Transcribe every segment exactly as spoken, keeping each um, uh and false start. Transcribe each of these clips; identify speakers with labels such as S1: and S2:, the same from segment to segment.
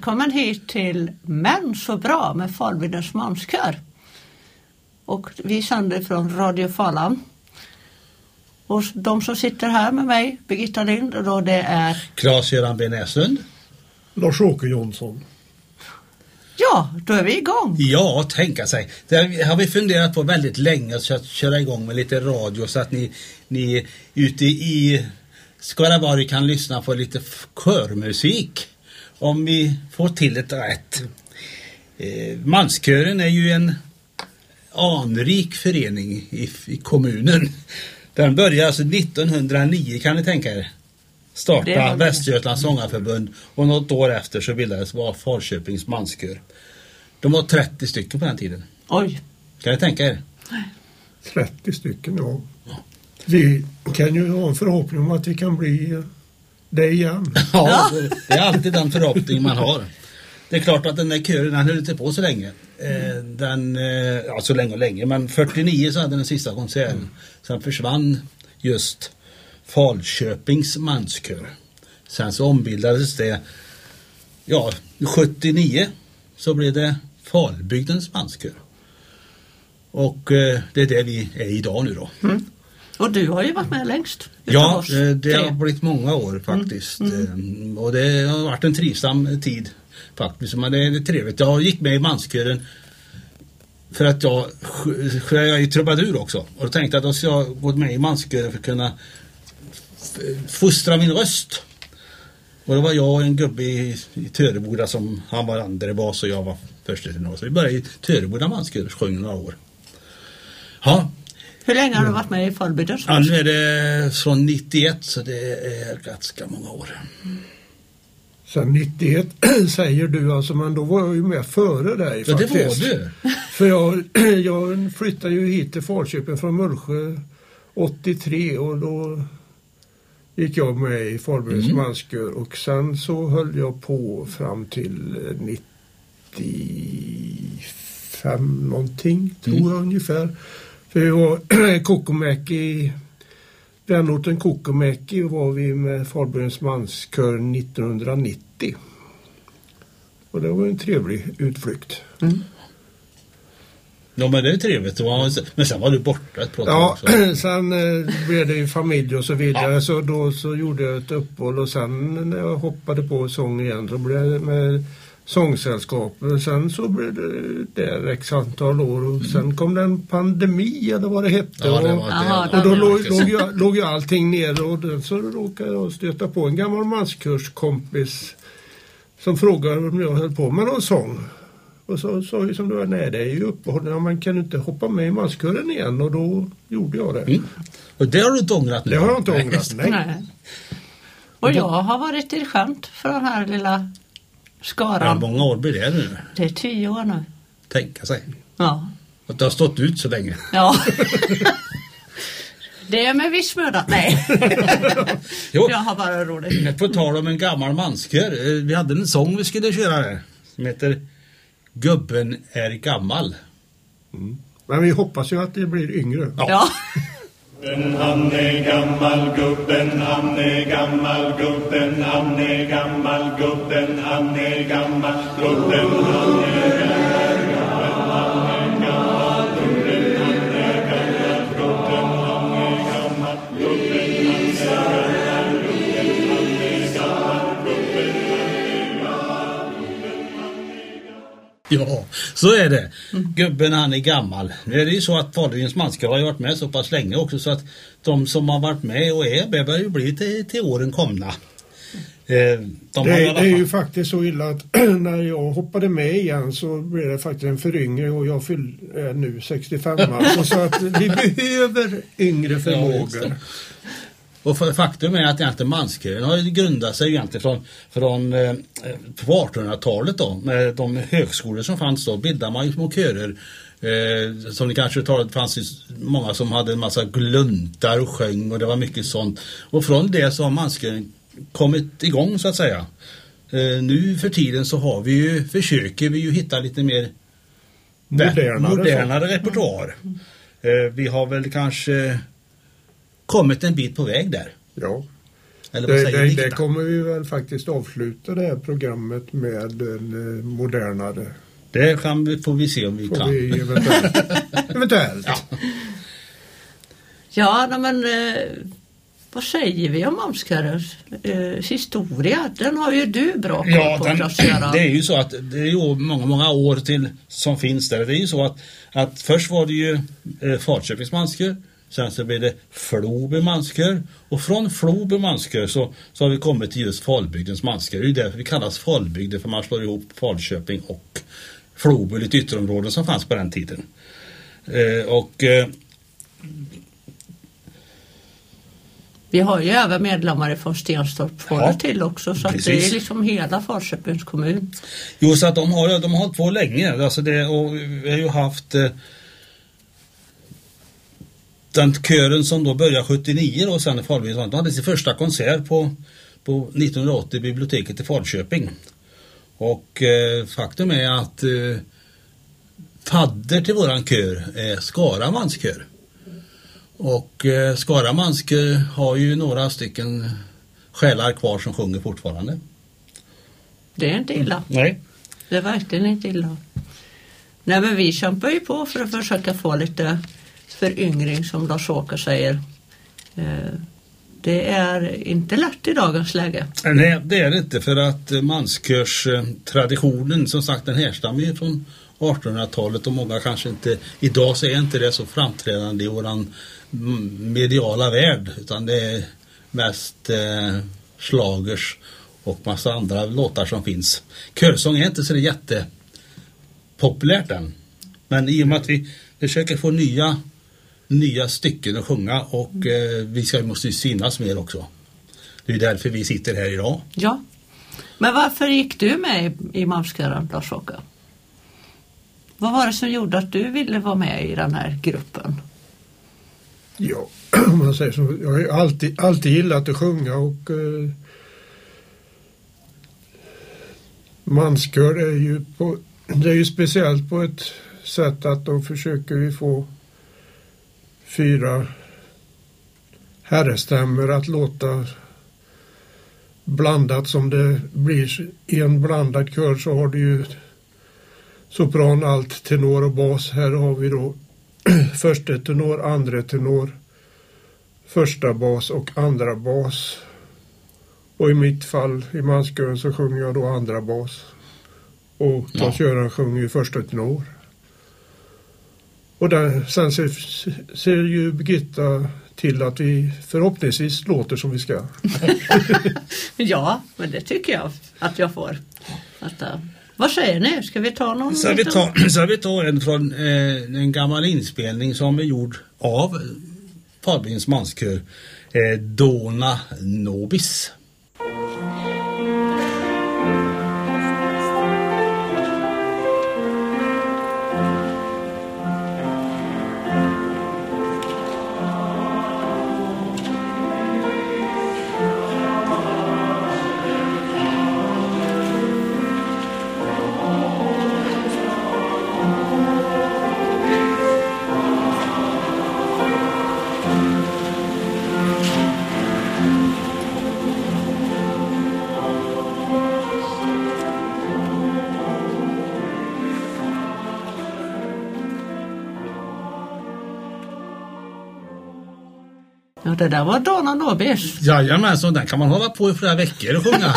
S1: välkommen hit till Män så bra med Falbygdens manskör. Och vi sänder från Radio Falan. Och de som sitter här med mig, Birgitta Lind, och då det är
S2: Claes-Göran B. Näslund,
S3: Lars-Åke Jonsson.
S1: Ja, då är vi igång.
S2: Ja, tänka sig. Det har vi funderat på väldigt länge att köra igång med lite radio så att ni, ni ute i Skaraborg kan lyssna på lite körmusik om vi får till ett rätt. Eh, Manskören är ju en anrik förening i, i kommunen. Den började alltså nittonhundranio, kan ni tänka er. Starta Västergötlands sångarförbund och något år efter så bildades var Falköpings manskör. De var trettio stycken på den tiden.
S1: Oj.
S2: Kan ni tänka er?
S3: trettio stycken, ja. ja. Vi kan ju ha en förhoppning om att vi kan bli det igen.
S2: Ja, det är alltid den förhoppning man har. Det är klart att den där kören, den höll inte på så länge. Den, ja, så länge och länge. Men fyrtionio så hade den sista konserten. Mm. Sen försvann just Falköpings manskör. Sen så ombildades det, ja, sjuttionio så blev det Falbygdens manskör. Och eh, det är det vi är idag nu då.
S1: Mm. Och du har ju varit med längst.
S2: Ja, det har blivit många år faktiskt. Mm. Mm. Och det har varit en trivsam tid faktiskt. Men det är trevligt. Jag gick med i manskören för att jag, jag är ju trubadur också. Och då tänkte jag att då ska jag gå med i manskören för att kunna fostra min röst. Och det var jag och en gubbe i, i Töreboda som han var andra bas och jag var första tenor. Så vi började i Töreboda manskör och sjöng några år. Ja.
S1: Hur länge har du varit med i Falbygdens?
S2: Ja, nu är det från nittioett så det är ganska många år.
S3: Sen nittioett säger du alltså, men då var jag ju med före dig
S2: ja,
S3: faktiskt.
S2: Ja, det var du.
S3: För jag, jag flyttade ju hit till Falköping från Mullsjö åttiotre och då gick jag med i Falbygdens mm. manskör och sen så höll jag på fram till nittiofem någonting, tror mm. jag ungefär. För vi var Kokomäki i vänorten Kokomäki var vi med Falbygdens manskör nittonhundranittio. Och det var en trevlig utflykt.
S2: Mm. Ja, men det är trevligt. Men sen var du borta ett par
S3: Ja, sen eh, blev det ju familj och så vidare. Ja. Så då så gjorde jag ett uppehåll och sen när jag hoppade på sång igen så blev det med sångsällskap. Sen så blev det där x antal år och sen mm. kom det en pandemi eller vad det hette.
S2: Ja, det
S3: och,
S2: var det.
S1: Aha,
S3: och då låg, låg, jag, låg ju allting ner och då, så råkade jag stöta på en gammal manskurskompis som frågade om jag höll på med någon sång. Och så sa ju som du var, nej det är ju uppehåll, ja, man kan inte hoppa med i manskören igen och då gjorde jag det.
S2: Mm. Och det har du inte ångrat nu?
S3: Det har jag inte ångrat, nej. nej.
S1: Och jag har varit dirigent för den här lilla skaran.
S2: Ja, många år blir det nu.
S1: Det är tio år nu.
S2: Tänka sig.
S1: Ja.
S2: Att det har stått ut så länge.
S1: Ja. Det är med viss möda. Nej.
S2: Jo.
S1: Jag har bara roligt.
S2: På tal om en gammal manskör. Vi hade en sång vi skulle köra här. Som heter Gubben är gammal.
S3: Mm. Men vi hoppas ju att det blir yngre.
S2: Ja.
S1: Ja.
S4: Gubben han är gammal, gubben han är gammal, gubben han är gammal, gubben han är gammal, gubben han är gammal, gubben han är gammal, gubben han är gammal, gubben han är gammal, gubben han är gammal, gubben han är gammal.
S2: Ja, så är det. Gubben han är gammal. Nu är det ju så att Falbygdens manskör har ju varit med så pass länge också så att de som har varit med och är börjar ju bli till, till åren komna. Eh, de
S3: det, är, det är ju faktiskt så illa att när jag hoppade med igen så blev det faktiskt en föryngring och jag fyll, är nu sextiofem alltså, så att vi behöver yngre förmågor.
S2: Ja, och för, faktum är att egentligen manskören har grundat sig egentligen från, från eh, på artonhundratalet då. Med de högskolor som fanns då bildade man ju små körer. Eh, som ni kanske talat, det fanns ju många som hade en massa gluntar och sjöng och det var mycket sånt. Och från det så har manskören kommit igång så att säga. Eh, nu för tiden så har vi ju, försöker vi ju hitta lite mer
S3: modernare,
S2: modernare repertoar. Eh, vi har väl kanske kommit en bit på väg där.
S3: Ja.
S2: Eller vad
S3: Det,
S2: säger
S3: det,
S2: Birgitta?
S3: det kommer vi väl faktiskt avsluta det här programmet med en eh, modernare.
S2: Det kan vi, får vi se om vi
S3: Får
S2: kan.
S3: vi eventuellt. eventuellt.
S2: Ja.
S1: Ja, nej, men eh, vad säger vi om Malmskörens eh, historia? Den har ju du bra koll
S2: Ja,
S1: på,
S2: den,
S1: Claes-Göran.
S2: det är ju så att det är ju många, många år till som finns där. Det är ju så att, att först var det ju eh, Falköpings manskör, sen så blev det Floby manskör, och från Floby manskör så, så har vi kommit till just Falbygdens manskör. Det är därför vi kallas Falbygd, för man slår ihop Falköping och Floby, lite ytterområden som fanns på den tiden. Eh, och eh,
S1: Vi har ju även medlemmar från Stenstorp får
S2: Ja,
S1: det till också, så att det
S2: precis.
S1: är liksom hela Falköpings kommun.
S2: Jo, så att de har, de har hållit på länge. Alltså det, och vi har ju haft eh, den kören som då började sjuttionio då, sen i Falbygden, de hade sin första konsert på, på nittonhundraåttio i biblioteket i Falköping. Och eh, faktum är att eh, fadder till våran kör är Skara manskör. Och eh, Skara manskör har ju några stycken själar kvar som sjunger fortfarande.
S1: Det är inte illa.
S2: Nej.
S1: Det är verkligen inte illa. Nej, men vi kämpar ju på för att försöka få lite föryngring, som Lars-Åke säger. Eh, det är inte lätt i dagens läge.
S2: Nej, det är det inte, för att manskörs-traditionen, som sagt, den härstammar ju från artonhundratalet, och många kanske inte, idag så är inte det så framträdande i våran mediala värld, utan det är mest eh, slagers och massa andra låtar som finns. Körsång är inte så jättepopulärt än, men i och med att vi försöker få nya nya stycken att sjunga, och eh, vi ska, måste ju synas mer också. Det är därför vi sitter här idag.
S1: Ja. Men varför gick du med i, i Malmskören, Lars-Åke? Vad var det som gjorde att du ville vara med i den här gruppen?
S3: Ja, om man säger så. Jag har ju alltid, alltid gillat att sjunga, och eh, manskör är ju på, det är ju speciellt på ett sätt att då försöker vi få fyra herrestämmer att låta blandat som det blir. I en blandad kör så har du ju sopran, alt, tenor och bas. Här har vi då första tenor, andra tenor, första bas och andra bas. Och i mitt fall, i manskören, så sjunger jag då andra bas. Och Claes-Göran sjunger ju första tenor. Och där, sen ser, ser ju Birgitta till att vi förhoppningsvis låter som vi ska.
S1: Ja, men det tycker jag att jag får. Att, uh, vad säger ni? Ska vi ta någon?
S2: Så vi tar, så vi tar en från eh, en gammal inspelning som är gjord av Falbygdens manskör, eh, Dona Nobis.
S1: Ja, det där var Dona Nobis.
S2: Jajamän, så den kan man hålla på i flera veckor och sjunga.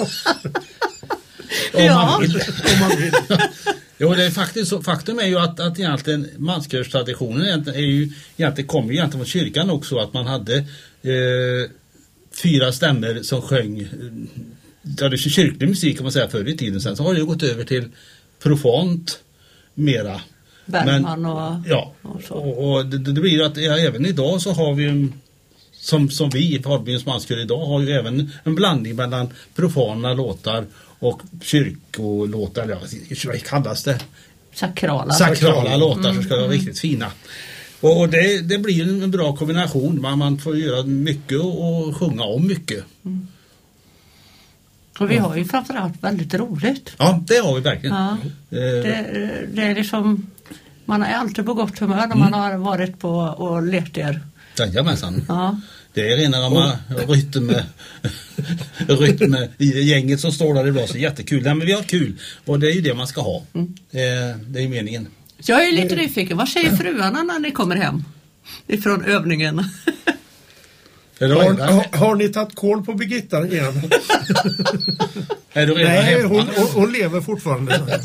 S2: Om
S1: Ja.
S2: man vill. Om man vill. Jo, det är faktiskt så, faktum är ju att, att egentligen manskördstraditionen är ju, egentligen kommer ju egentligen från kyrkan också, att man hade eh, fyra stämmer som sjöng, ja, det är kyrklig musik kan man säga förr i tiden. Sen så har det ju gått över till profant mera.
S1: Bergman och,
S2: ja,
S1: och så.
S2: och, och det, det blir ju att ja, även idag så har vi en, som, som vi i Falbygdens manskör idag har ju även en blandning mellan profana låtar och kyrkolåtar, eller vad kallas det?
S1: Sakrala.
S2: Sakrala låtar som
S1: Mm,
S2: ska vara
S1: mm.
S2: riktigt fina. Och, och det, det blir ju en bra kombination. Man, man får göra mycket och, och sjunga om mycket.
S1: Mm. Och vi har ju framförallt väldigt roligt.
S2: Ja, det har vi verkligen.
S1: Ja.
S2: Eh,
S1: Det, det är liksom, man är alltid på gott humör när man har varit på och lekt er.
S2: Jajamensan.
S1: Ja.
S2: Det är rena rama rytm, rytm i gänget som står där i blåser. Jättekul. Nej, men vi har kul. Och det är ju det man ska ha. Mm. Eh, det är ju meningen.
S1: Jag är lite nyfiken. Vad säger fruarna när ni kommer hem ifrån övningen?
S3: Har, har, har ni tagit koll på Birgitta igen?
S2: Är du redan
S3: Nej,
S2: hemma?
S3: hon, hon, hon lever fortfarande.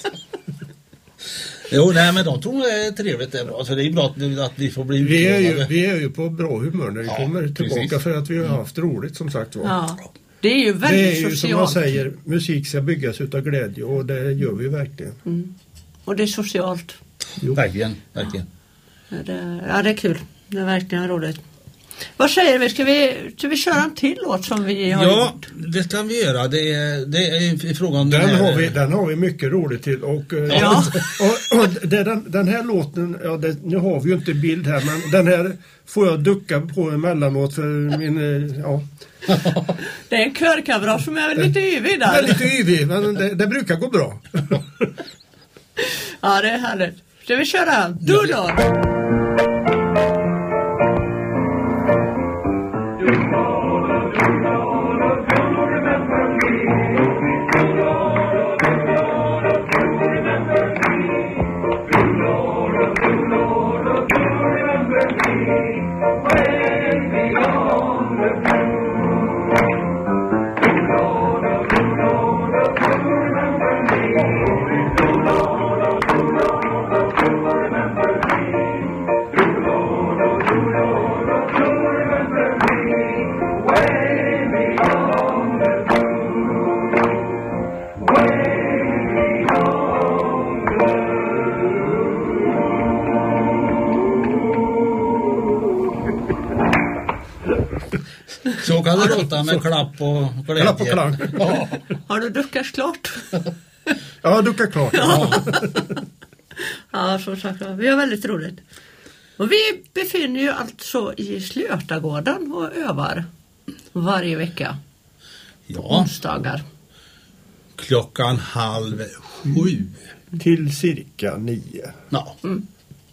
S2: Jo, nej, men de tror det är trevligt, det är bra. Så det är bra att, att vi får bli
S3: vi är, ju, vi är ju på bra humör när vi ja, kommer tillbaka
S2: precis.
S3: För att vi har haft roligt, som sagt var.
S1: Ja. Det är ju väldigt socialt.
S3: Det är ju som man säger, musik ska byggas utav glädje, och det gör vi verkligen.
S1: Mm. Och det är socialt.
S2: Jo. Verkligen, verkligen.
S1: Ja det, ja, det är kul. Det är verkligen roligt. Vad säger vi? Ska vi, ska vi köra en till låt som vi har
S2: ja,
S1: gjort?
S2: Ja, det kan vi göra. Det är, det är i frågan om
S3: den,
S2: den här...
S3: har vi, den har vi mycket roligt till. Och,
S1: ja.
S3: och, och, och den, den här låten, ja, det, nu har vi ju inte bild här, men den här får jag ducka på emellanåt för min... Ja.
S1: Det är en körkamrat som är lite yvig där.
S3: Det är lite yvig, men det, det brukar gå bra.
S1: Ja, det är härligt. Ska vi köra? Du då?
S2: Så kan det låta med klapp och glädje.
S3: Klapp och klang.
S2: Ja.
S1: Har du duckat klart?
S3: Ja, duckat klart.
S1: Ja, ja som sagt, vi har väldigt roligt. Och vi befinner ju alltså i Slötagården och övar varje vecka.
S2: Ja.
S1: Onsdagar.
S2: Klockan halv sju.
S3: Till cirka nio.
S2: Ja.
S1: Mm.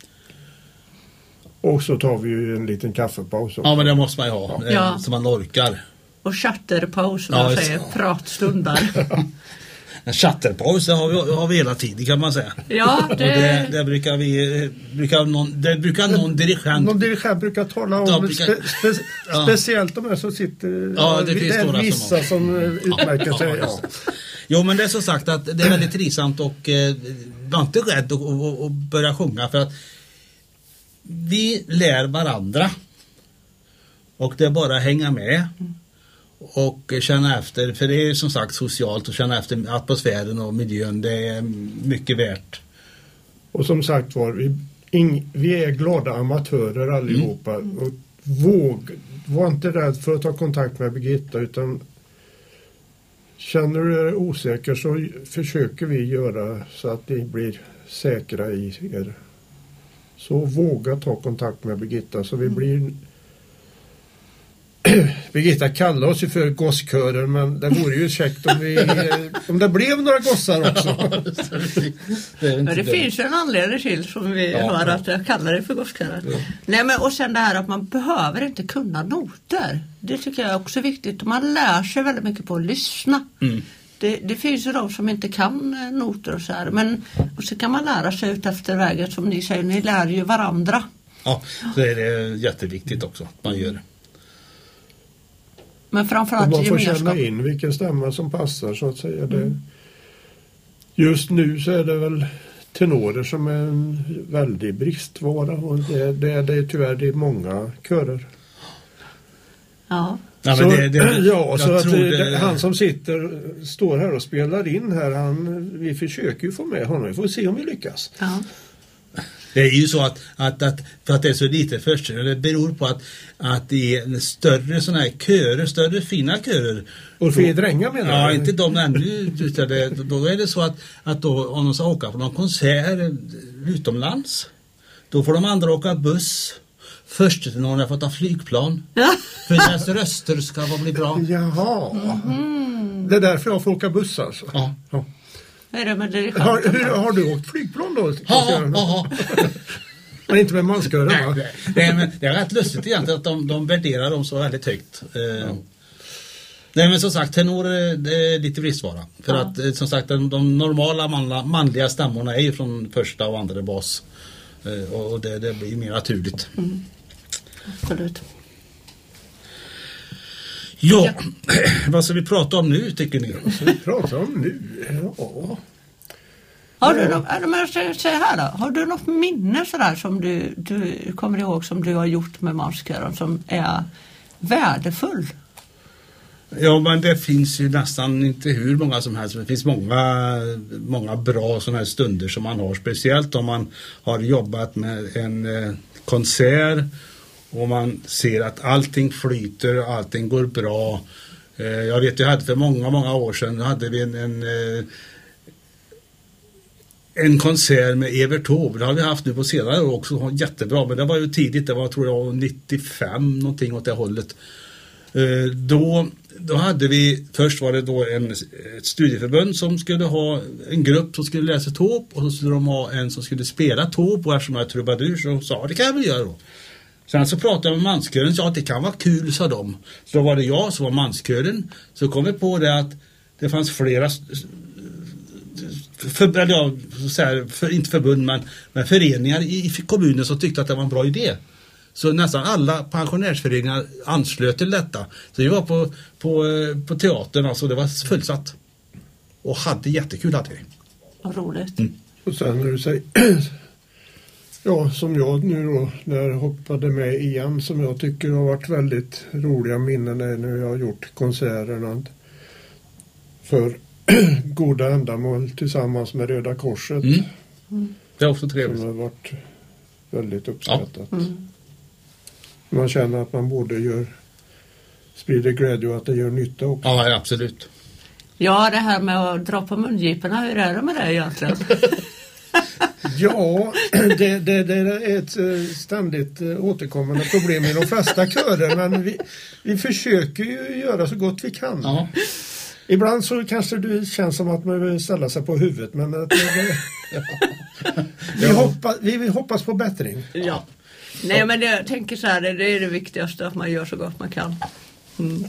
S3: Och så tar vi ju en liten kaffepaus också.
S2: Ja, men det måste man ju ha.
S1: Ja.
S2: Så man orkar.
S1: Och chatterpaus, som
S2: Ja,
S1: man
S2: just-
S1: säger, pratstundar.
S2: En chatterpaus har vi, har vi hela tiden, kan man säga.
S1: Ja,
S2: Och det,
S1: det...
S2: det brukar vi brukar någon, det brukar någon dirigent.
S3: Någon dirigent brukar tala om
S2: De brukar-
S3: spe, spe,
S2: Ja.
S3: speciellt de här som sitter.
S2: Ja, det finns
S3: är
S2: några som
S3: vissa
S2: har-
S3: som, eh, utmärker sig. Ja.
S2: Jo, men det är så sagt att det är väldigt trivsamt och eh, var inte rädd att och, och, och börja sjunga, för att vi lär varandra och det är bara att hänga med och känna efter, för det är som sagt socialt, och känna efter atmosfären och miljön. Det är mycket värt.
S3: Och som sagt var, vi, ing, vi är glada amatörer allihopa. Mm. Och våg, var inte rädd för att ta kontakt med Birgitta, utan känner du er osäker så försöker vi göra så att ni blir säkra i er. Så våga ta kontakt med Birgitta så vi blir... Birgitta kallar oss ju för gosskören, men det vore ju käckt om, vi, om det blev några gossar också.
S2: det är inte
S1: Ja, det
S2: det.
S1: finns ju en anledning till som vi
S2: Ja,
S1: hör
S2: ja.
S1: att jag kallar det för gosskören.
S2: Ja.
S1: Nej, men och sen det här att man behöver inte kunna noter. Det tycker jag är också viktigt. Man lär sig väldigt mycket på att lyssna.
S2: Mm.
S1: Det, det finns ju de som inte kan eh, noter och så här. Men och så kan man lära sig ut efter vägen, som ni säger. Ni lär ju varandra.
S2: Ja, så är det jätteviktigt också att man gör det.
S1: Men
S3: Och
S1: framförallt
S3: man får
S1: gemenskap.
S3: känna in vilken stämma som passar, så att säga. Det, just nu så är det väl tenorer som är en väldig bristvara, och det, det, det är tyvärr det är många körer.
S1: Ja.
S2: Ja,
S3: så,
S2: men det, det,
S3: ja, så
S2: jag
S3: att
S2: tror
S3: det,
S2: det-
S3: han som sitter står här och spelar in här, han, vi försöker ju få med honom, vi får se om vi lyckas.
S1: Ja.
S2: Det är ju så att, att, att för att det är så lite först, det beror på att, att det är större sådana här körer, större fina körer.
S3: Och för dränga menar
S2: Ja,
S3: du?
S2: inte de ännu, utan det, då är det så att, att då, om de ska åka på någon konsert utomlands, då får de andra åka buss. Först till någon har fått ta flygplan.
S1: Ja.
S2: För deras röster ska vara bli bra.
S3: Jaha. Det är därför jag får åka buss alltså.
S2: Ja.
S3: Ja.
S1: Vad är det med dirigenten?
S3: Har, hur, har du åkt flygplan då?
S2: Ja, ja, ja.
S3: Men inte med manskören, va?
S2: Nej, nej, men det är rätt lustigt egentligen att de, de värderar dem så väldigt högt. Eh,
S3: Ja.
S2: Nej, men som sagt, tenor är, det är lite bristvara. För
S1: Ja.
S2: att eh, som sagt, de, de normala manla, manliga stämmorna är ju från första och andra bas. Eh, och och det, det blir mer naturligt.
S1: Mm. Absolut.
S2: Ja, vad ska vi prata om nu tycker ni?
S3: Så vi pratar om nu. Ja.
S1: Har du, något, eller men jag ska säga här då, har du något minne sådär som du, du kommer ihåg som du har gjort med manskören som är värdefull?
S2: Ja, men det finns ju nästan inte hur många som helst. Det finns många, många bra sådana här stunder som man har. Speciellt om man har jobbat med en eh, konsert och man ser att allting flyter och allting går bra. Eh, jag vet, jag hade för många, många år sedan hade vi en, en, eh, en konsert med Evert Taube. Det har vi haft nu på senare år också. Jättebra, men det var ju tidigt. Det var, tror jag, nittiofem någonting åt det hållet. Eh, då Då hade vi, först var det då en, ett studieförbund som skulle ha en grupp som skulle läsa Taube och så skulle de ha en som skulle spela Taube och eftersom jag är trubadur så sa det kan jag väl göra då. Sen så pratade jag med manskören och sa att det kan vara kul, sa de. Så då var det jag som var manskören. Så kom vi på det att det fanns flera för, eller ja, så här, för, inte förbund men, men föreningar i, i kommunen som tyckte att det var en bra idé. Så nästan alla pensionärsföreningar anslöt till detta. Så vi var på, på, på teatern, alltså det var fullsatt. Och hade jättekul hade vi.
S1: Vad roligt.
S2: Mm.
S3: Och sen när du säger, ja som jag nu då, när jag hoppade med igen som jag tycker har varit väldigt roliga minnen när jag har gjort konserterna för goda ändamål tillsammans med Röda Korset.
S2: Mm.
S1: Mm.
S2: Det är också trevligt.
S3: Som har varit väldigt uppskattat.
S2: Ja.
S1: Mm.
S3: Man känner att man borde gör, sprider glädje och att det gör nytta också.
S2: Ja, absolut.
S1: Ja, det här med att dra på mungiporna, hur är det med det egentligen?
S3: Ja, det, det, det är ett eh, ständigt eh, återkommande problem i de flesta körer, men vi, vi försöker ju göra så gott vi kan.
S2: Ja.
S3: Ibland så kanske det känns som att man vill ställa sig på huvudet, men att det, vi,
S2: Ja.
S3: hoppas, vi, vi hoppas på bättring.
S1: Ja. Nej, men jag tänker så här, det är det viktigaste att man gör så gott man kan. Mm.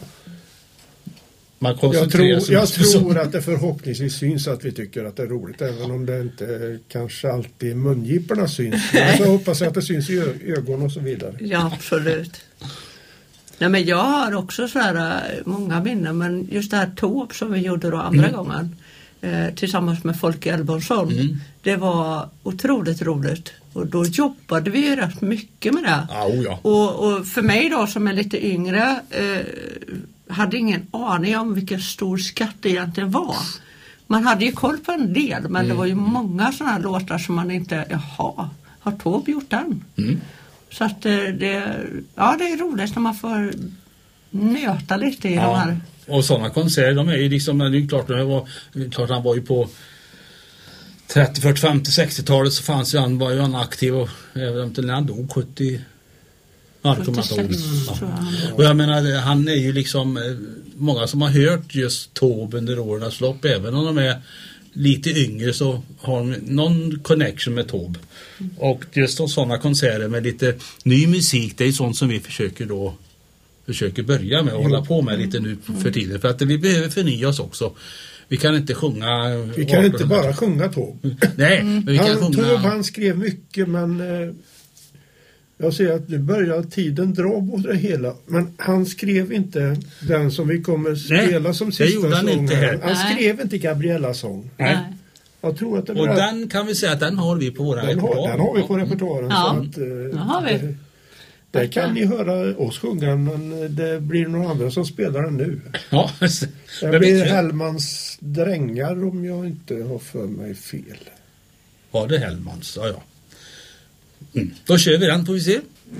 S2: Man
S3: Jag
S2: koncentrerar
S3: tror,
S2: sig
S3: jag
S2: mest på så.
S3: tror att det förhoppningsvis syns att vi tycker att det är roligt, även om det inte kanske alltid mungiporna syns. Men så hoppas jag att det syns i ö- ögon och så vidare.
S1: Ja, absolut. Nej, men jag har också så här många minnen, men just det här Taube som vi gjorde då andra
S2: Mm.
S1: gången eh, tillsammans med Folke Elbonsson,
S2: Mm.
S1: det var otroligt roligt. Och då jobbade vi ju rätt mycket med det.
S2: Ja, oh ja.
S1: Och, och för mig då som är lite yngre eh, hade ingen aning om vilken stor skatt det egentligen var. Man hade ju koll på en del, men
S2: Mm.
S1: det var ju många sådana här låtar som man inte, jaha, har Taube gjort den?
S2: Mm.
S1: Så att eh, det, ja, det är roligt när man får nöta lite i de
S2: Ja.
S1: här.
S2: Och sådana konserter, de är ju liksom, det är klart, det var, klart han var ju på trettio, fyrtio, femtio, sextiotalet så fanns ju han, var ju han aktiv och även till när han dog sjuttio. Ja, det kommer jag inte ihåg.
S1: sjuttiosex
S2: Ja.
S1: tror jag han var.
S2: Och jag menar, han är ju liksom, eh, många som har hört just Taube under årens lopp, även om de är lite yngre så har de någon connection med Taube. Mm. Och just sådana konserter med lite ny musik, det är sånt som vi försöker då försöker börja med och hålla på med lite nu för tiden. För att vi behöver förnya oss också. Vi kan inte sjunga...
S3: Vi kan inte bara sjunga Taube.
S2: Nej, men vi kan
S3: Han,
S2: sjunga...
S3: Taube, han skrev mycket, men eh, jag ser att nu börjar tiden dra på det hela. Men han skrev inte den som vi kommer spela
S2: Nej,
S3: som
S2: det
S3: sista
S2: gjorde han
S3: sång
S2: inte
S3: här.
S2: här.
S3: Han
S1: Nej.
S3: skrev inte Gabriellas sång.
S2: Nej.
S1: Nej.
S3: Jag tror att det
S2: Och
S3: blir-
S2: den kan vi säga att den har vi på våra
S3: den, har, den har vi på repertoaren.
S1: Ja,
S3: Så att, eh,
S1: den har vi.
S3: Det, där kan ni höra oss sjunga, men det blir några andra som spelar den nu.
S2: Ja,
S3: Det
S2: men
S3: blir
S2: vet du,
S3: Hellmans drängar om jag inte har för mig fel.
S2: var det Hellmans? Ja, ja. Mm. Då kör vi den, får vi se.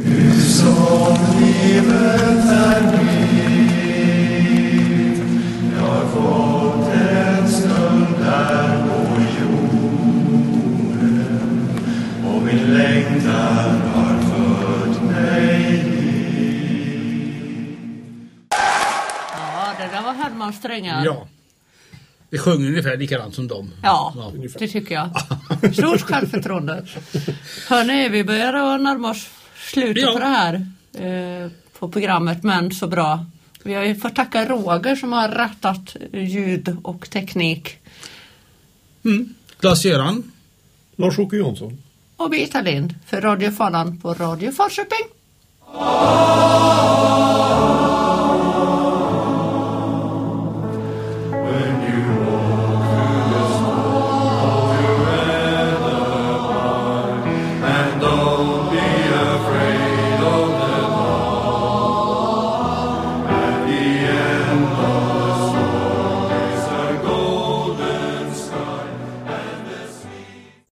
S4: Som livet är mitt, jag har fått en stund här på jorden och min längtan har fört mig hit.
S1: Ja, det där var Hellmans strängar.
S2: Ja. Vi sjunger ungefär likadant som dem.
S1: Ja,
S2: Ja.
S1: det tycker jag. Stort självförtroende. Hörrni, vi börjar att närma oss slutet
S2: Ja.
S1: på det här eh, på programmet, men så bra. Vi har ju fått tacka Roger som har rattat ljud och teknik.
S2: Mm. Claes-Göran.
S3: Lars-Åke Jonsson.
S1: Och Birgitta Lind för Radio Falun på Radio Falköping.